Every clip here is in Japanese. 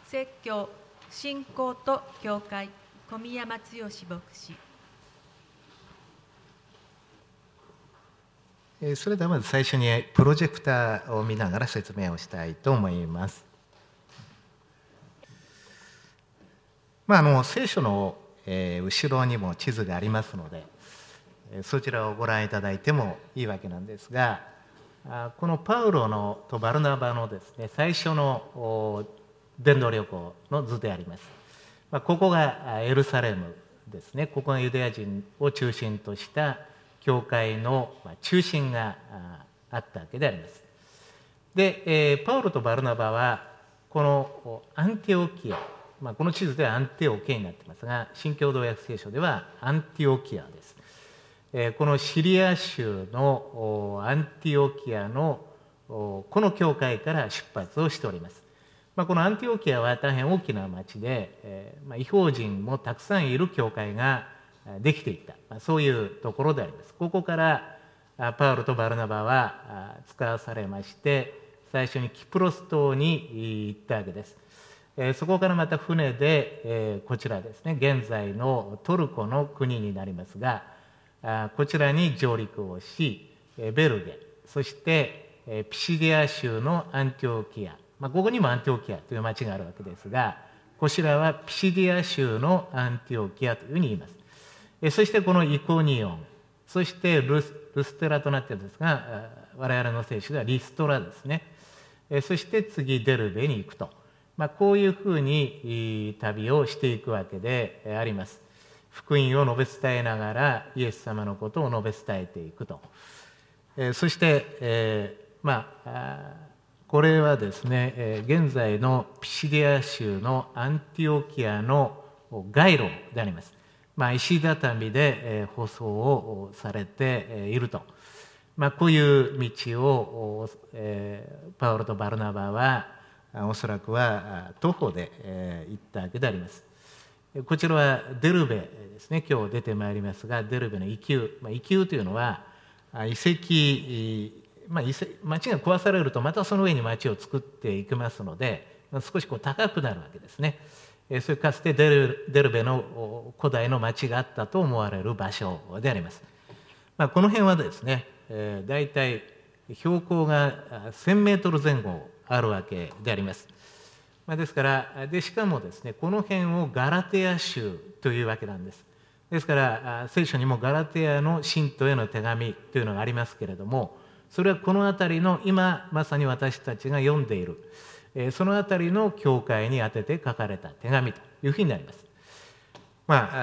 説教、信仰と教会、小宮山剛牧師。 それではまず最初にプロジェクターを見ながら説明をしたいと思います。聖書の後ろにも地図がありますので、そちらをご覧いただいてもいいわけなんですが、このパウロとバルナバのですね、最初の伝道旅行の図であります。ここがエルサレムですね。ここがユダヤ人を中心とした教会の中心があったわけであります。で、パウロとバルナバはこのアンティオキア、この地図ではアンティオケになっていますが、新共同訳聖書ではアンティオキアです。このシリア州のアンティオキアのこの教会から出発をしております。このアンティオキアは大変大きな町で、異邦人もたくさんいる教会ができていった、そういうところであります。ここからパウロとバルナバは使わされまして、最初にキプロス島に行ったわけです。そこからまた船でこちらですね、現在のトルコの国になりますが、こちらに上陸をし、ベルゲ、そしてピシディア州のアンティオキア、ここにもアンティオキアという町があるわけですが、こちらはピシディア州のアンティオキアというふうに言います。そしてこのイコニオン、そしてルステラとなっているんですが、我々の聖書ではリストラですね。そして次デルベに行くと、こういうふうに旅をしていくわけであります。福音を述べ伝えながらイエス様のことを述べ伝えていくと。そして、これはですね、現在のピシディア州のアンティオキアの街路であります。石畳で舗装をされていると。こういう道をパウロとバルナバはおそらくは徒歩で行ったわけであります。こちらはデルベですね。今日出てまいりますが、デルベの遺丘、遺丘というのは遺跡、町が壊されるとまたその上に町を作っていきますので、少し高くなるわけですね。それかつてデルベの古代の町があったと思われる場所であります。この辺はですね、だいたい標高が1000メートル前後あるわけであります。ですからしかもですね、この辺をガラテヤ州というわけなんです。ですから聖書にもガラテヤの信徒への手紙というのがありますけれども、それはこの辺りの今まさに私たちが読んでいるその辺りの教会に宛てて書かれた手紙というふうになります。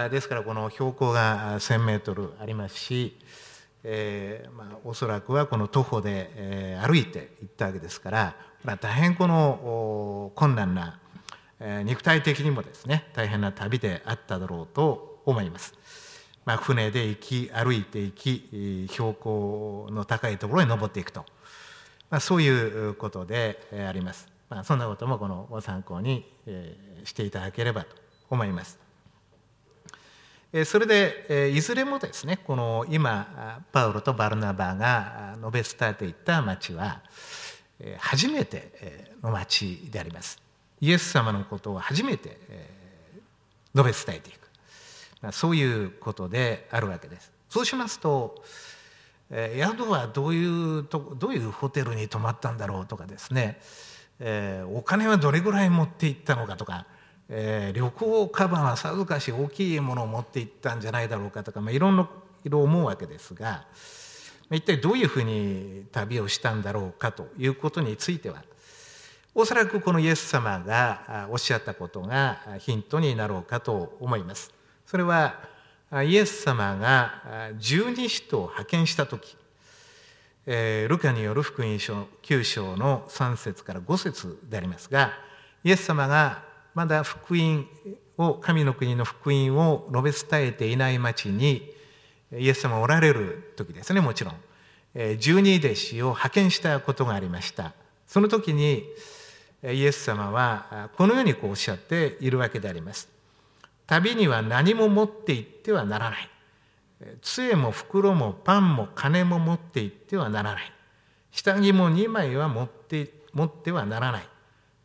ですからこの標高が1000メートルありますし、おそらくはこの徒歩で歩いて行ったわけですから、大変この困難な肉体的にもですね、大変な旅であっただろうと思います。船で行き歩いて行き、標高の高いところに登っていくと、そういうことであります。そんなこともこのご参考にしていただければと思います。それでいずれもですね、この今パウロとバルナバが述べ伝えていった町は初めての町であります。イエス様のことを初めて述べ伝えていく、そういうことであるわけです。そうしますと、宿はどういうホテルに泊まったんだろうとかですね、お金はどれぐらい持って行ったのかとか、旅行カバンはさぞかし大きいものを持って行ったんじゃないだろうかとか、いろ思うわけですが、一体どういうふうに旅をしたんだろうかということについては、おそらくこのイエス様がおっしゃったことがヒントになろうかと思います。それはイエス様が十二使徒を派遣したとき、ルカによる福音書9章の3節から5節でありますが、イエス様がまだ福音を、神の国の福音を述べ伝えていない町にイエス様おられる時ですね、もちろん十二弟子を派遣したことがありました。その時にイエス様はこのようにおっしゃっているわけであります。旅には何も持って行ってはならない。杖も袋もパンも金も持って行ってはならない。下着も2枚は持ってはならない。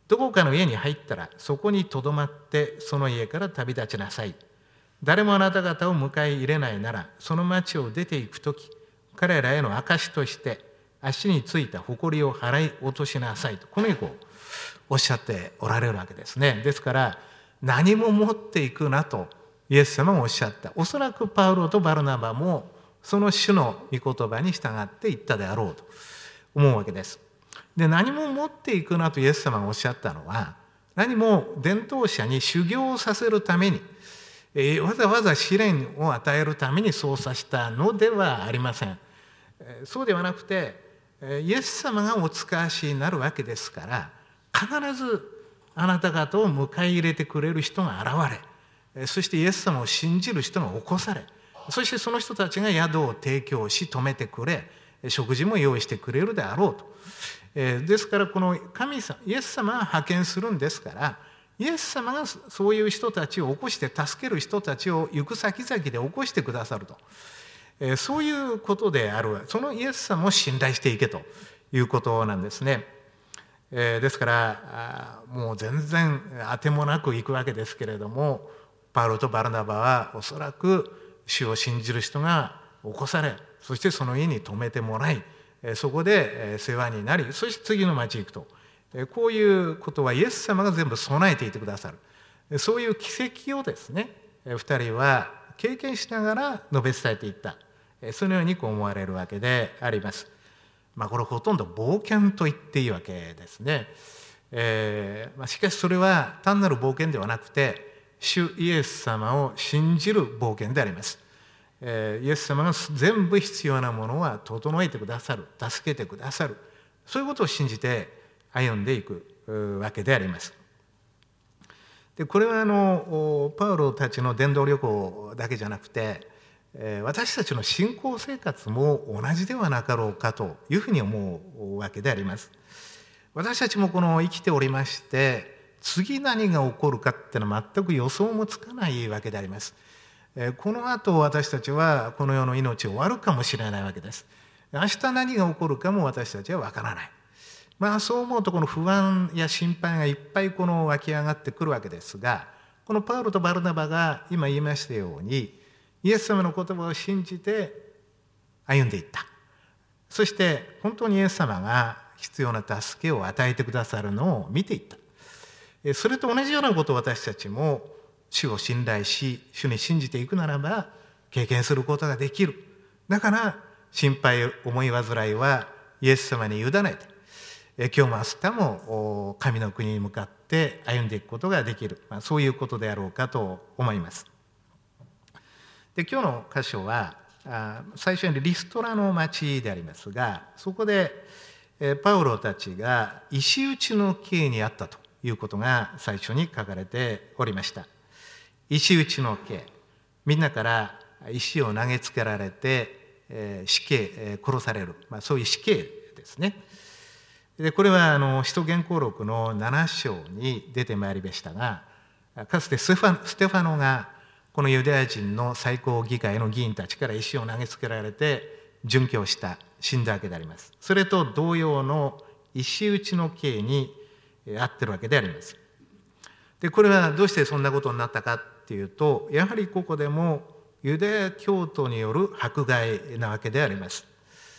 どこかの家に入ったらそこにとどまってその家から旅立ちなさい。誰もあなた方を迎え入れないなら、その町を出ていくとき、彼らへの証として足についた埃を払い落としなさいと、このようにおっしゃっておられるわけですね。ですから何も持っていくなとイエス様がおっしゃった。おそらくパウロとバルナバもその主の御言葉に従って言ったであろうと思うわけです。で、何も持っていくなとイエス様がおっしゃったのは、何も伝道者に修行をさせるために、わざわざ試練を与えるためにそうさしたのではありません。そうではなくて、イエス様がお使わしになるわけですから、必ずあなた方を迎え入れてくれる人が現れ、そしてイエス様を信じる人が起こされ、そしてその人たちが宿を提供し泊めてくれ、食事も用意してくれるであろうと。ですからこの神様、イエス様が派遣するんですから、イエス様がそういう人たちを起こして助ける人たちを行く先々で起こしてくださると、そういうことである。そのイエス様を信頼していけということなんですね。ですからもう全然当てもなく行くわけですけれども、パウロとバルナバはおそらく主を信じる人が起こされ、そしてその家に泊めてもらい、そこで世話になり、そして次の町へ行くと、こういうことはイエス様が全部備えていてくださる。そういう奇跡をですね、2人は経験しながら述べ伝えていった、そのように思われるわけであります。これほとんど冒険と言っていいわけですね。しかしそれは単なる冒険ではなくて、主イエス様を信じる冒険であります。イエス様が全部必要なものは整えてくださる、助けてくださる、そういうことを信じて歩んでいくわけであります。で、これはパウロたちの伝道旅行だけじゃなくて、私たちの信仰生活も同じではなかろうかというふうに思うわけであります。私たちも生きておりまして、次何が起こるかっていうのは全く予想もつかないわけであります。この後私たちはこの世の命を終わるかもしれないわけです。明日何が起こるかも私たちは分からない。そう思うとこの不安や心配がいっぱい湧き上がってくるわけですが、このパウロとバルナバが今言いましたように、イエス様の言葉を信じて歩んでいった。そして本当にイエス様が必要な助けを与えてくださるのを見ていった。それと同じようなことを私たちも主を信頼し、主に信じていくならば経験することができる。だから心配、思い煩いはイエス様に委ねて、今日も明日も神の国に向かって歩んでいくことができる、そういうことであろうかと思います。で、今日の箇所は最初にリストラの町でありますが、そこでパウロたちが石打ちの刑にあったということが最初に書かれておりました。石打ちの刑、みんなから石を投げつけられて死刑、殺される、そういう死刑ですね。で、これは使徒言行録の7章に出てまいりましたが、かつてステファノがこのユダヤ人の最高議会の議員たちから石を投げつけられて殉教した、死んだわけであります。それと同様の石打ちの刑にあってるわけであります。で、これはどうしてそんなことになったかっていうと、やはりここでもユダヤ教徒による迫害なわけであります。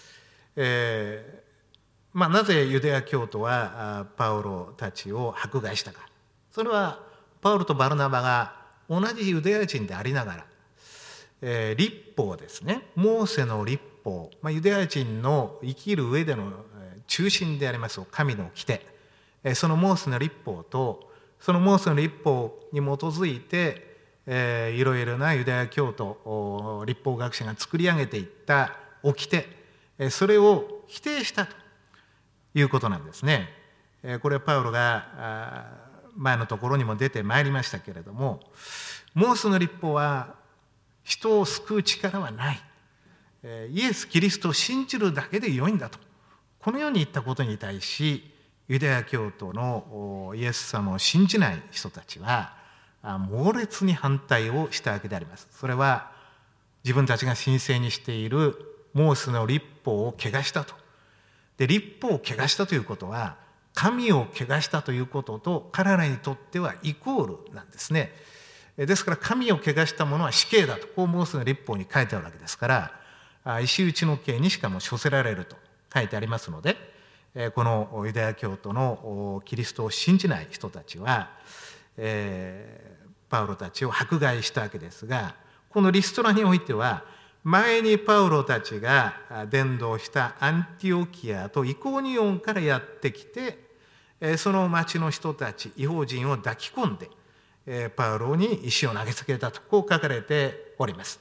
なぜユダヤ教徒はパウロたちを迫害したか。それはパウロとバルナバが同じユダヤ人でありながら、律法ですね、モーセの律法、ユダヤ人の生きる上での中心であります神の掟、そのモーセの律法と、そのモーセの律法に基づいて、いろいろなユダヤ教徒、律法学者が作り上げていった掟、それを否定したということなんですね。これはパウロが前のところにも出てまいりましたけれども、モーセの律法は人を救う力はない、イエス・キリストを信じるだけで良いんだと、このように言ったことに対し、ユダヤ教徒のイエス様を信じない人たちは猛烈に反対をしたわけであります。それは自分たちが神聖にしているモーセの律法を汚したと。で、律法を汚したということは神を汚したということと彼らにとってはイコールなんですね。ですから神を汚した者は死刑だとこうモーセの律法に書いてあるわけですから石打ちの刑にしかも処せられると書いてありますので、このユダヤ教徒のキリストを信じない人たちは、パウロたちを迫害したわけですが、このリストラにおいては前にパウロたちが伝道したアンティオキアとイコーニオンからやってきて、その町の人たち異邦人を抱き込んでパウロに石を投げつけたとこう書かれております。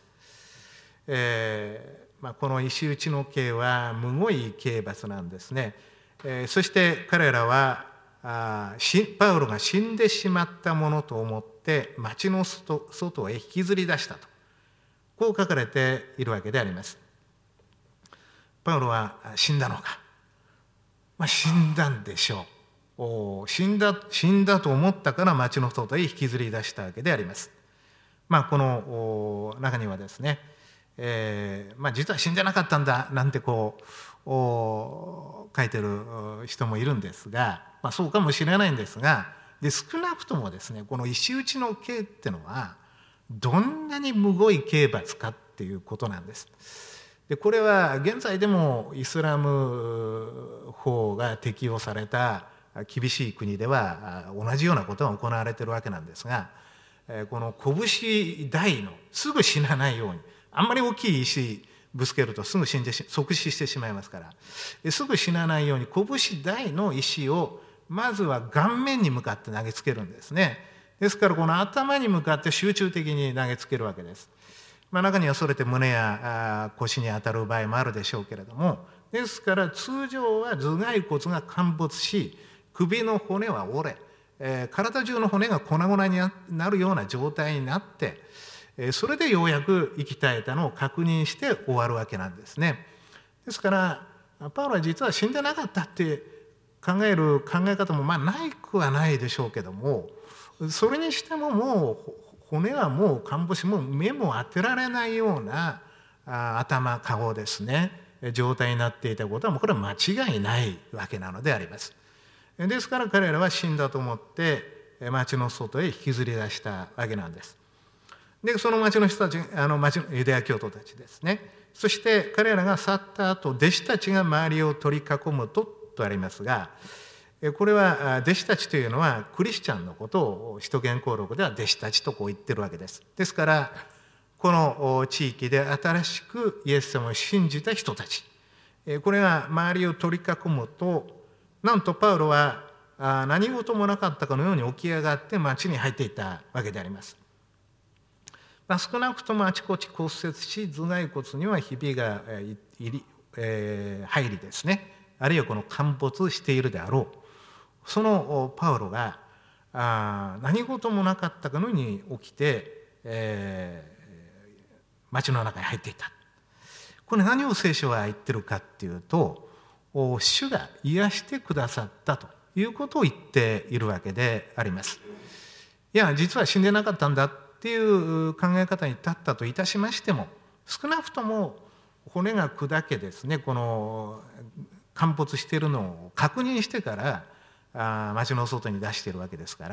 この石打ちの刑はむごい刑罰なんですね。そして彼らはパウロが死んでしまったものと思って町の外へ引きずり出したとこう書かれているわけであります。パウロは死んだのか、死んだんでしょう。死んだと思ったから町の外へ引きずり出したわけであります。この中にはですね、実は死んでなかったんだなんてこう書いてる人もいるんですが、そうかもしれないんですが、少なくともですねこの石打ちの刑ってのはどんなにむごい刑罰かっていうことなんです。でこれは現在でもイスラム法が適用された厳しい国では同じようなことが行われているわけなんですが、この拳大のすぐ死なないように、あんまり大きい石ぶつけるとすぐ即死してしまいますから、すぐ死なないように拳大の石をまずは顔面に向かって投げつけるんですね。ですからこの頭に向かって集中的に投げつけるわけです。中にはそれで胸や腰に当たる場合もあるでしょうけれども、ですから通常は頭蓋骨が陥没し首の骨は折れ、体中の骨が粉々になるような状態になって、それでようやく息絶えたのを確認して終わるわけなんですね。ですからパウロは実は死んでなかったって考える考え方もないくはないでしょうけども、それにしてももう骨はもう陥没し、もう目も当てられないような頭顔ですね状態になっていたことはもうこれは間違いないわけなのであります。ですから彼らは死んだと思って町の外へ引きずり出したわけなんです。でその町の人たち、町のユダヤ教徒たちですね、そして彼らが去った後弟子たちが周りを取り囲むとありますが、これは弟子たちというのはクリスチャンのことを使徒言行録では弟子たちとこう言ってるわけです。ですからこの地域で新しくイエス様を信じた人たち、これが周りを取り囲むと、なんとパウロは何事もなかったかのように起き上がって町に入っていったわけであります。少なくともあちこち骨折し頭蓋骨にはひびが入りですね、あるいはこの陥没しているであろう。そのパウロが何事もなかったかのように起きて、町の中に入っていた。これ何を聖書は言ってるかっていうと、主が癒してくださったということを言っているわけであります。いや実は死んでなかったんだっていう考え方に立ったといたしましても、少なくとも骨が砕けですね、この陥没しているのを確認してから町の外に出しているわけですから、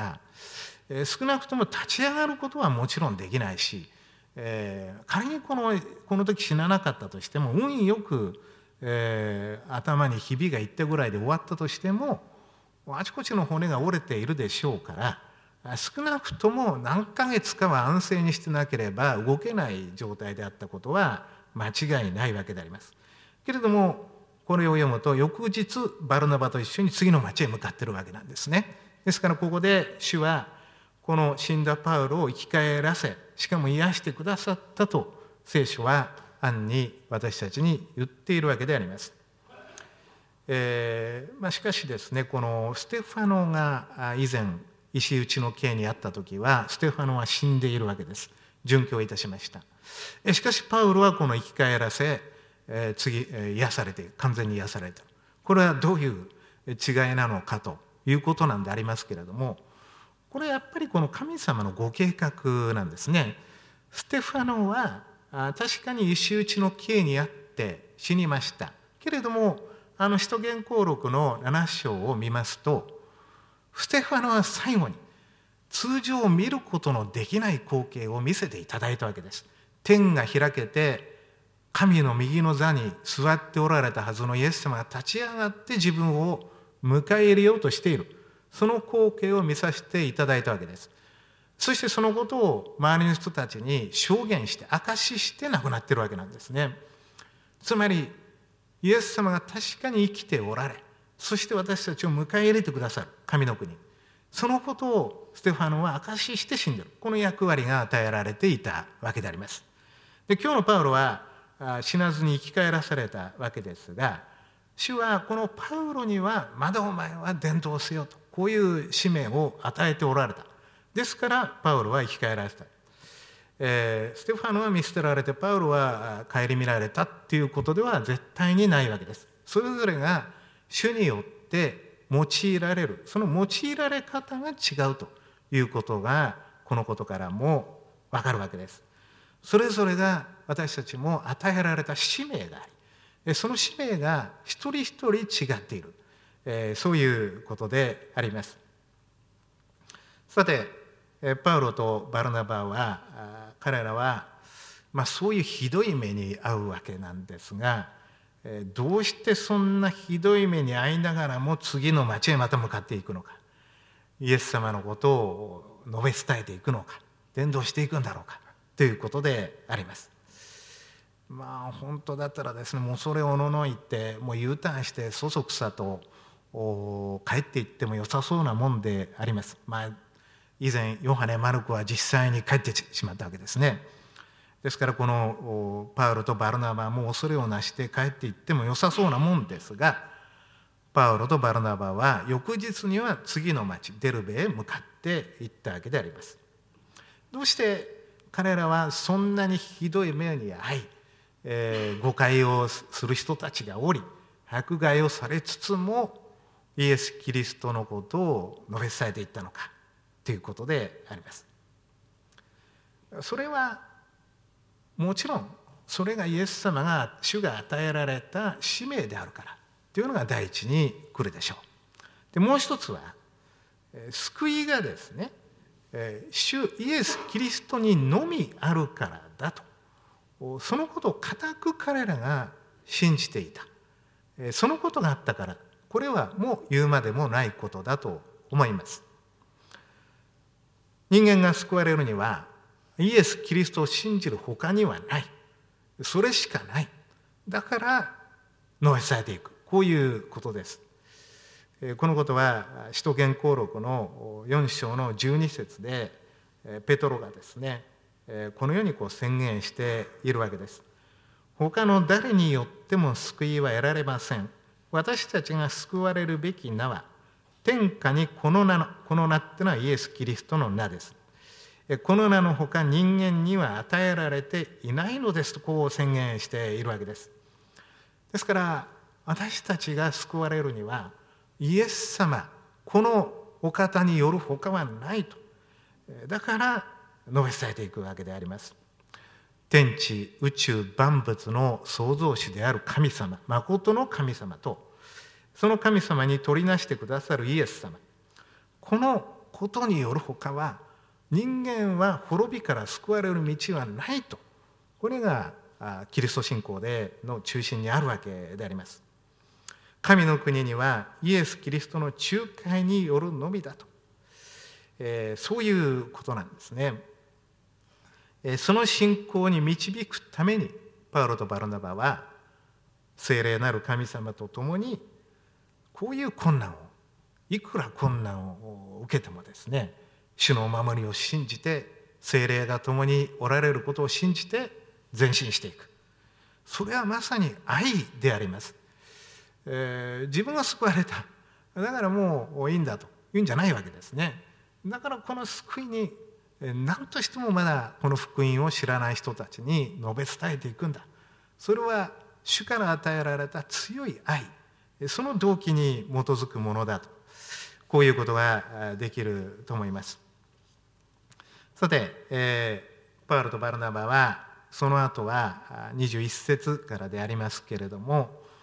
少なくとも立ち上がることはもちろんできないし、仮にこの時死ななかったとしても運よく、頭にひびがいったぐらいで終わったとしてもあちこちの骨が折れているでしょうから、少なくとも何ヶ月かは安静にしてなければ動けない状態であったことは間違いないわけであります。けれどもこれを読むと翌日バルナバと一緒に次の町へ向かっているわけなんですね。ですからここで主はこの死んだパウロを生き返らせ、しかも癒してくださったと聖書は暗に私たちに言っているわけであります。しかしですね、このステファノが以前石打ちの刑にあった時はステファノは死んでいるわけです。殉教いたしました。しかしパウロはこの生き返らせ、癒されて完全に癒された。これはどういう違いなのかということなんでありますけれども、これはやっぱりこの神様のご計画なんですね。ステファノは確かに石打ちの刑にあって死にましたけれども、 使徒言行録の7章を見ますと、ステファノは最後に通常見ることのできない光景を見せていただいたわけです。天が開けて、神の右の座に座っておられたはずのイエス様が立ち上がって自分を迎え入れようとしている、その光景を見させていただいたわけです。そしてそのことを周りの人たちに証言して証しして亡くなっているわけなんですね。つまりイエス様が確かに生きておられ、そして私たちを迎え入れてくださる神の国、そのことをステファノは証しして死んでいる、この役割が与えられていたわけであります。で、今日のパウロは死なずに生き返らされたわけですが、主はこのパウロにはまだお前は伝道せよと、こういう使命を与えておられた。ですからパウロは生き返らせた。ステファノは見捨てられてパウロは顧みられたっていうことでは絶対にないわけです。それぞれが主によって用いられる、その用いられ方が違うということがこのことからも分かるわけです。それぞれが私たちも与えられた使命があり、その使命が一人一人違っている、そういうことであります。さて、パウロとバルナバは彼らは、そういうひどい目に遭うわけなんですが、どうしてそんなひどい目に遭いながらも次の町へまた向かっていくのか、イエス様のことを述べ伝えていくのか、伝道していくんだろうかということであります。本当だったらですね、もうそれをおののいてもう U ターンしてそそくさと帰っていっても良さそうなもんであります。以前ヨハネ・マルコは実際に帰ってしまったわけですね。ですからこのパウロとバルナバも恐れをなして帰っていっても良さそうなもんですが、パウロとバルナバは翌日には次の町デルベへ向かっていったわけであります。どうして彼らはそんなにひどい目に遭い、誤解をする人たちがおり、迫害をされつつもイエス・キリストのことを述べ伝えていったのかということであります。それはもちろんそれがイエス様が主が与えられた使命であるからというのが第一に来るでしょう。で、もう一つは救いがですね、主イエス・キリストにのみあるからだと、そのことを固く彼らが信じていた、そのことがあったから、これはもう言うまでもないことだと思います。人間が救われるにはイエス・キリストを信じる他にはない、それしかない、だから述べ伝えていく、こういうことです。このことは使徒言行録の4章の12節でペトロがですね、このように宣言しているわけです。他の誰によっても救いは得られません。私たちが救われるべき名は天下にこの名ってのはイエス・キリストの名です。この名のほか人間には与えられていないのですとこう宣言しているわけです。ですから私たちが救われるにはイエス様、このお方によるほかはないと、だから述べ伝えていくわけであります。天地宇宙万物の創造主である神様、誠の神様とその神様に取りなしてくださるイエス様、このことによるほかは人間は滅びから救われる道はないと、これがキリスト信仰の中心にあるわけであります。神の国にはイエス・キリストの仲介によるのみだと、そういうことなんですね。その信仰に導くためにパウロとバルナバは聖霊なる神様と共にこういう困難を、いくら困難を受けてもですね、主のお守りを信じて、聖霊が共におられることを信じて前進していく、それはまさに愛であります。自分が救われた、だからもういいんだというんじゃないわけですね。だからこの救いに何としてもまだこの福音を知らない人たちに述べ伝えていくんだ。それは主から与えられた強い愛、その動機に基づくものだと、こういうことができると思います。さて、パウロとバルナバはその後は21節からでありますけれども、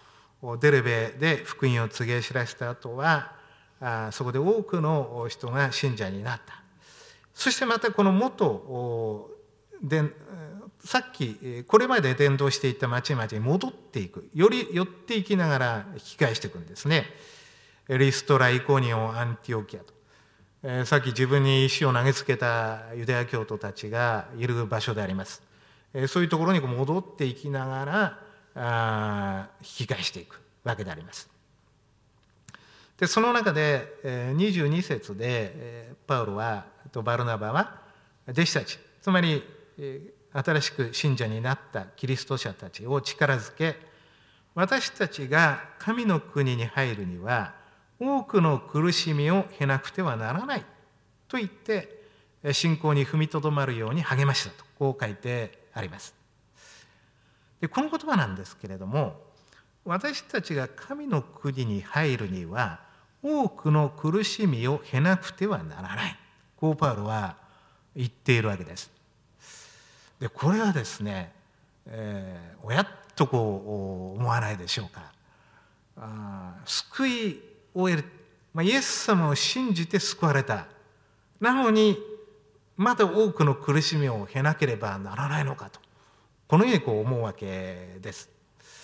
デルベで福音を告げ知らせた後はそこで多くの人が信者になった。そしてまたこの元でさっきこれまで伝道していた町々に戻っていく、より寄っていきながら引き返していくんですね。リストラ、イコニオン、アンティオキアと、さっき自分に石を投げつけたユダヤ教徒たちがいる場所であります。そういうところに戻っていきながら引き返していくわけであります。でその中で22節でパウロとバルナバは弟子たち、つまり新しく信者になったキリスト者たちを力づけ、私たちが神の国に入るには多くの苦しみを経なくてはならないと言って信仰に踏みとどまるように励ましたと、こう書いてあります。でこの言葉なんですけれども、私たちが神の国に入るには多くの苦しみを経なくてはならない、こうパウロは言っているわけです。でこれはですね、親っとこう思わないでしょうか。救いを得る、イエス様を信じて救われた、なのにまだ多くの苦しみを経なければならないのかと、このようにこう思うわけです。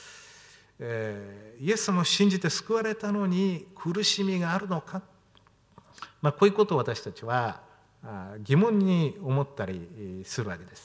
イエス様を信じて救われたのに苦しみがあるのか、こういうことを私たちは疑問に思ったりするわけです。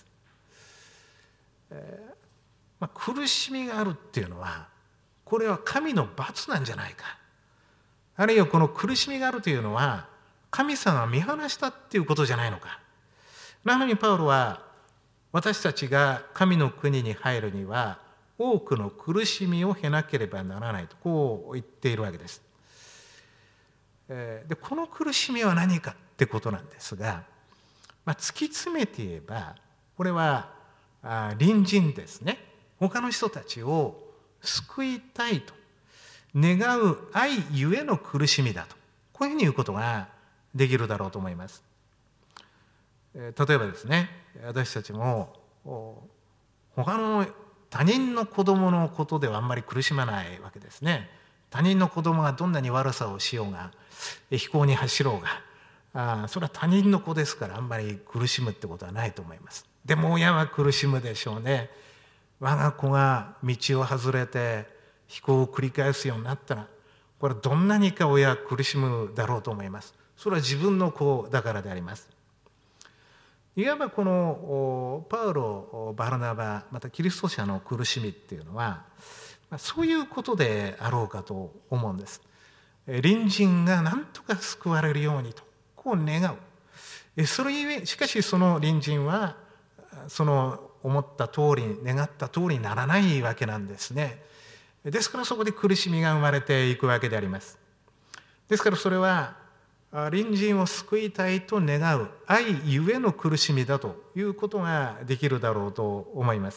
苦しみがあるっていうのは、これは神の罰なんじゃないか、あるいはこの苦しみがあるというのは神様が見放したっていうことじゃないのか。なのにパウロは私たちが神の国に入るには多くの苦しみを経なければならないと、こう言っているわけです。でこの苦しみは何かってことなんですが、突き詰めて言えばこれは隣人ですね、他の人たちを救いたいと願う愛ゆえの苦しみだと、こういうふうに言うことができるだろうと思います。例えばですね、私たちも他の他人の子供のことではあんまり苦しまないわけですね。他人の子供がどんなに悪さをしようが、非行に走ろうが、それは他人の子ですからあんまり苦しむってことはないと思います。でも親は苦しむでしょうね。我が子が道を外れて非行を繰り返すようになったら、これはどんなにか親は苦しむだろうと思います。それは自分の子だからであります。いわばこのパウロ、バルナバ、またキリスト者の苦しみっていうのはそういうことであろうかと思うんです。隣人が何とか救われるようにとこう願う。それゆえしかしその隣人はその思った通り、願った通りにならないわけなんですね。ですからそこで苦しみが生まれていくわけであります。ですからそれは隣人を救いたいと願う愛ゆえの苦しみだということができるだろうと思います。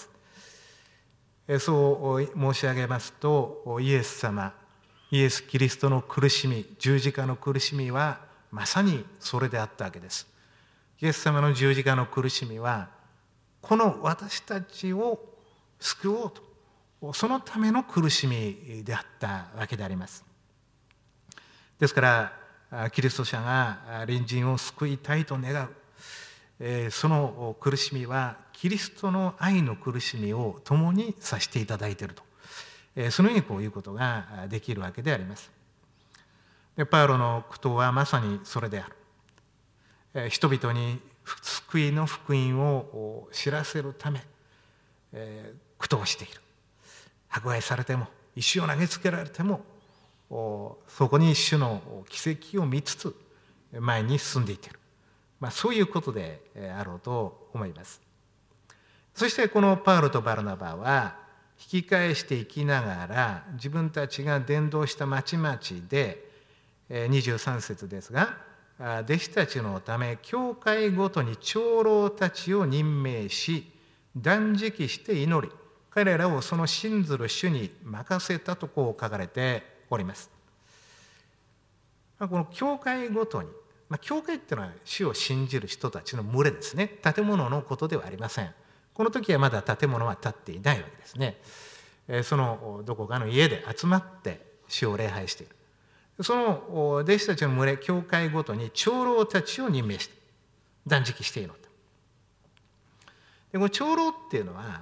そう申し上げますと、イエス様、イエス・キリストの苦しみ、十字架の苦しみはまさにそれであったわけです。イエス様の十字架の苦しみはこの私たちを救おうと、そのための苦しみであったわけであります。ですからキリスト者が隣人を救いたいと願う、その苦しみはキリストの愛の苦しみを共にさせていただいていると、そのようにこういうことができるわけであります。でパウロの苦闘はまさにそれである。人々に救いの福音を知らせるため、苦闘している。迫害されても、石を投げつけられても、そこに主の奇跡を見つつ前に進んでいっている、そういうことであろうと思います。そしてこのパウロとバルナバは引き返していきながら自分たちが伝道した町々で23節ですが、弟子たちのため教会ごとに長老たちを任命し断食して祈り、彼らをその信ずる主に任せたとこう書かれております。この教会ごとに、教会っていうのは主を信じる人たちの群れですね。建物のことではありません。この時はまだ建物は建っていないわけですね。 そのどこかの家で集まって主を礼拝している。その弟子たちの群れ、教会ごとに長老たちを任命して断食しているのだ。でこの長老っていうのは、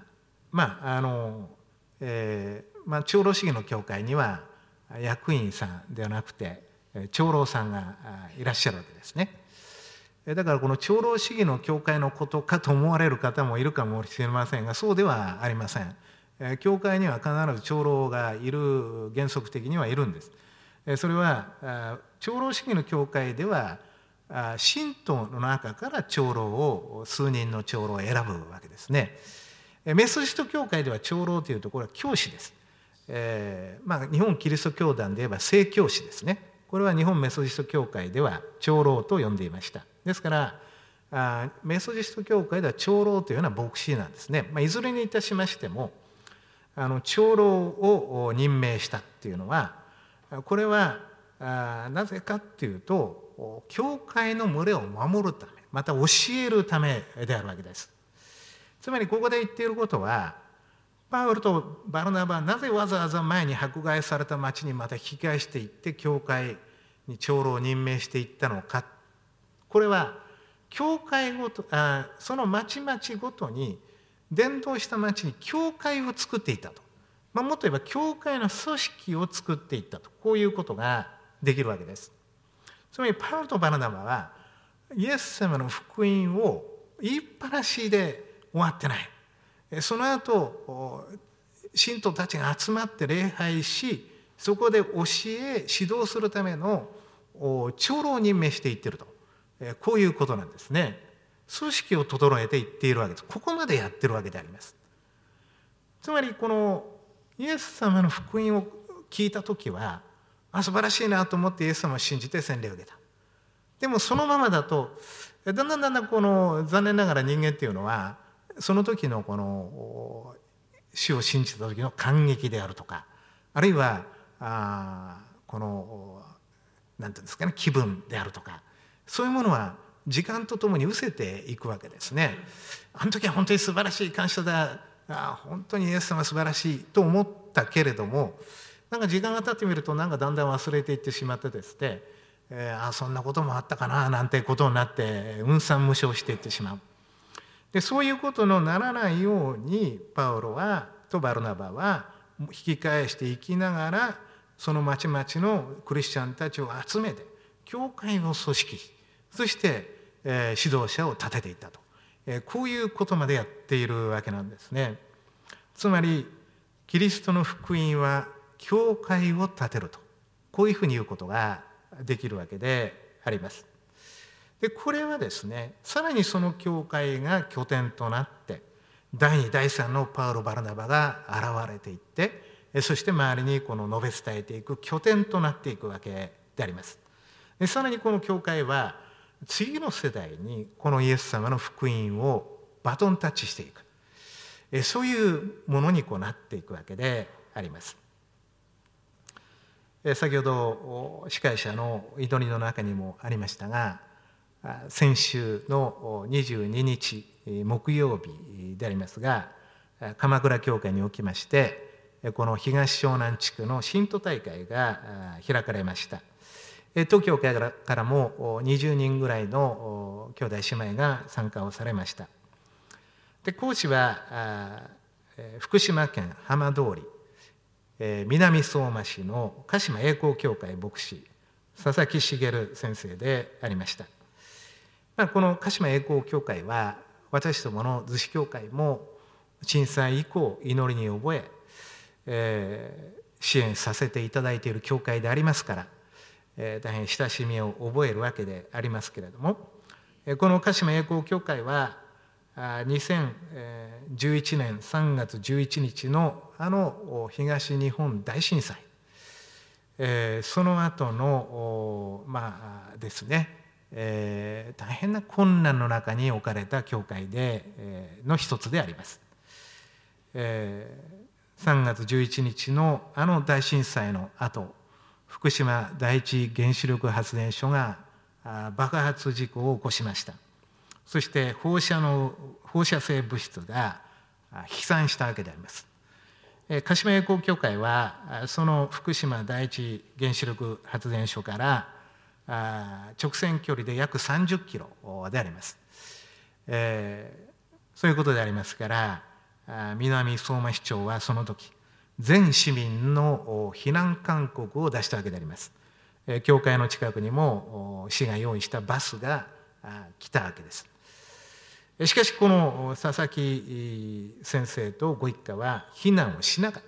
長老主義の教会には役員さんではなくて長老さんがいらっしゃるわけですね。だからこの長老主義の教会のことかと思われる方もいるかもしれませんが、そうではありません。教会には必ず長老がいる、原則的にはいるんです。それは長老主義の教会では信徒の中から長老を、数人の長老を選ぶわけですね。メソジスト教会では長老というところは教師です。日本キリスト教団で言えば正教師ですね。これは日本メソジスト教会では長老と呼んでいました。ですからメソジスト教会では長老というのは牧師なんですね。いずれにいたしましても長老を任命したっていうのは、これはなぜかっていうと教会の群れを守るため、また教えるためであるわけです。つまりここで言っていることは、パウロとバルナバはなぜわざわざ前に迫害された町にまた引き返していって教会に長老を任命していったのか。これは教会ごとその町々ごとに伝道した町に教会を作っていたと、もっと言えば教会の組織を作っていったと、こういうことができるわけです。つまりパウロとバルナバはイエス様の福音を言いっぱなしで終わってない。その後信徒たちが集まって礼拝し、そこで教え指導するための長老を任命していっていると、こういうことなんですね。組織を整えていっているわけです。ここまでやってるわけであります。つまりこのイエス様の福音を聞いた時は素晴らしいなと思ってイエス様を信じて洗礼を受けた。でもそのままだとだんだんこの残念ながら人間っていうのはその時のこの主を信じた時の感激であるとか、あるいはこの何ていうんですかね、気分であるとか、そういうものは時間とともに失せていくわけですね。あの時は本当に素晴らしい、感謝だ、本当にイエス様素晴らしいと思ったけれども、なんか時間が経ってみるとだんだん忘れていってしまってですね、そんなこともあったかななんてことになって雲散無償していってしまう。でそういうことのならないようにパウロとバルナバは引き返していきながら、その町々のクリスチャンたちを集めて教会を組織し、そして、指導者を立てていったと、こういうことまでやっているわけなんですね。つまりキリストの福音は教会を立てると、こういうふうに言うことができるわけであります。でこれはですね、さらにその教会が拠点となって第2第3のパウロ・バルナバが現れていって、そして周りにこの述べ伝えていく拠点となっていくわけであります。でさらにこの教会は次の世代にこのイエス様の福音をバトンタッチしていく、そういうものになっていくわけであります。先ほど司会者の祈りの中にもありましたが、先週の22日木曜日でありますが、鎌倉教会におきましてこの東湘南地区の信徒大会が開かれました。当教会からも20人ぐらいの兄弟姉妹が参加をされました。で講師は福島県浜通り南相馬市の鹿島栄光教会牧師佐々木茂先生でありました。この鹿島栄光教会は私どもの逗子教会も震災以降祈りに覚え、支援させていただいている教会でありますから、大変親しみを覚えるわけでありますけれども、この鹿島栄光教会は2011年3月11日の東日本大震災、その後のですね、大変な困難の中に置かれた教会で、の一つであります。3月11日の大震災の後、福島第一原子力発電所が爆発事故を起こしました。そして放射性物質が飛散したわけであります。 鹿島栄光協会はその福島第一原子力発電所から直線距離で約30キロであります。そういうことでありますから、南相馬市長はその時全市民の避難勧告を出したわけであります。教会の近くにも市が用意したバスが来たわけです。しかしこの佐々木先生とご一家は避難をしなかった。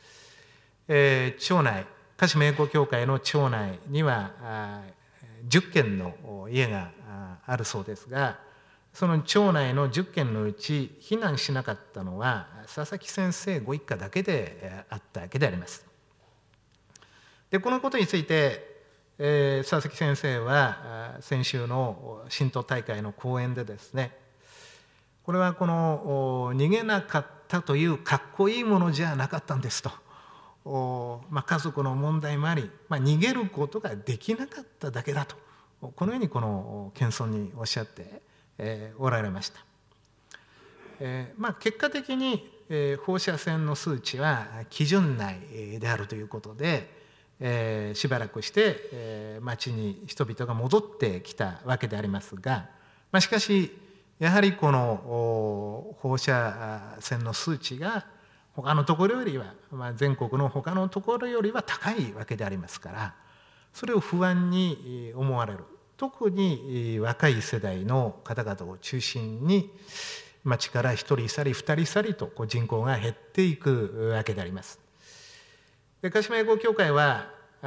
町内、鹿島栄光協会の町内には10軒の家があるそうですが、その町内の10軒のうち避難しなかったのは佐々木先生ご一家だけであったわけであります。でこのことについて佐々木先生は先週の神道大会の講演でですね、これはこの逃げなかったというかっこいいものじゃなかったんですと、家族の問題もあり、逃げることができなかっただけだと、このようにこの謙遜におっしゃっておられました。結果的に放射線の数値は基準内であるということで、しばらくして町に人々が戻ってきたわけでありますが、しかしやはりこの放射線の数値が他のところよりは、全国の他のところよりは高いわけでありますから、それを不安に思われる、特に若い世代の方々を中心に町から一人去り二人去りと人口が減っていくわけであります。鹿島栄光協会は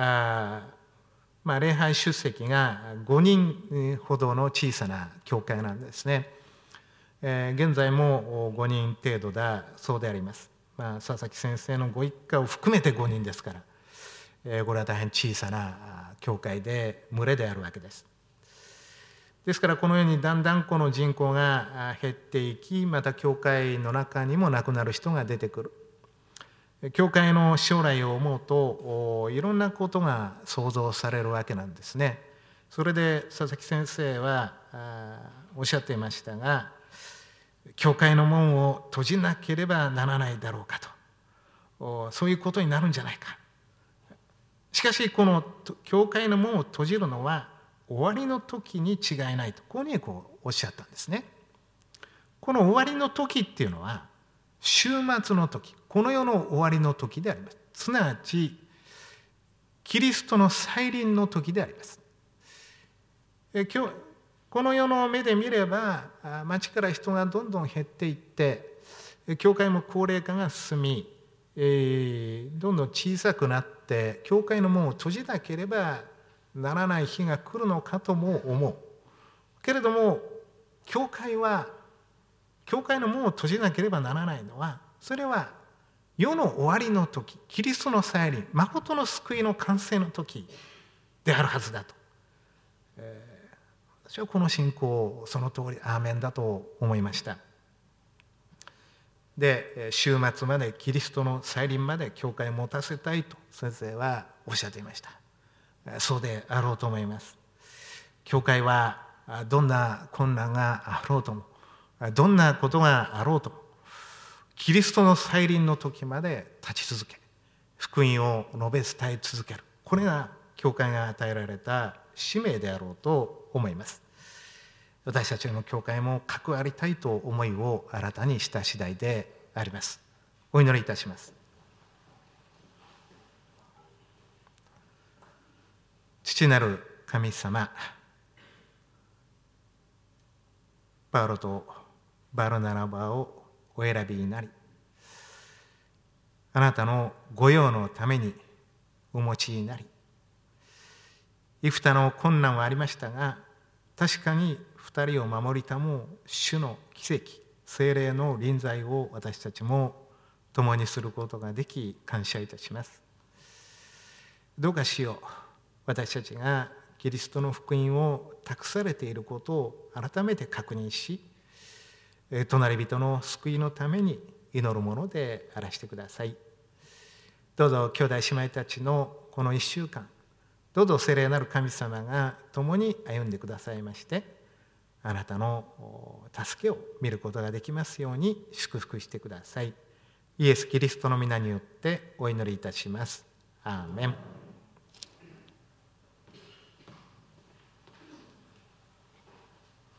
礼拝出席が5人ほどの小さな教会なんですね。現在も5人程度だそうであります。佐々木先生のご一家を含めて5人ですから、これは大変小さな教会で群れであるわけです。ですからこのようにだんだんこの人口が減っていき、また教会の中にも亡くなる人が出てくる。教会の将来を思うといろんなことが想像されるわけなんですね。それで佐々木先生はおっしゃっていましたが、教会の門を閉じなければならないだろうかと、そういうことになるんじゃないか。しかしこの教会の門を閉じるのは終わりの時に違いないと、こういうふうにおっしゃったんですね。この終わりの時っていうのは終末の時、この世の終わりの時であります。すなわちキリストの再臨の時であります。この世の目で見れば町から人がどんどん減っていって、教会も高齢化が進み、どんどん小さくなって教会の門を閉じなければならない日が来るのかとも思うけれども、教会の門を閉じなければならないのは、それは世の終わりの時、キリストの再臨、誠の救いの完成の時であるはずだと、私はこの信仰その通りアーメンだと思いました。で終末まで、キリストの再臨まで教会を持たせたいと先生はおっしゃっていました。そうであろうと思います。教会はどんな困難があろうとも、どんなことがあろうとも、キリストの再臨の時まで立ち続け、福音を述べ伝え続ける、これが教会が与えられた使命であろうと思います。私たちの教会も関わりたいと思いを新たにした次第であります。お祈りいたします。父なる神様、パウロとバルナバをお選びになり、あなたの御用のためにお持ちになり、幾多の困難はありましたが、確かに2人を守りたもう主の奇跡、聖霊の臨在を私たちも共にすることができ感謝いたします。どうか主よ、私たちがキリストの福音を託されていることを改めて確認し、隣人の救いのために祈るものであらしてください。どうぞ兄弟姉妹たちのこの1週間、どうぞ聖霊なる神様が共に歩んでくださいまして、あなたの助けを見ることができますように祝福してください。 イエス・キリストの皆によってお祈りいたします。アーメン。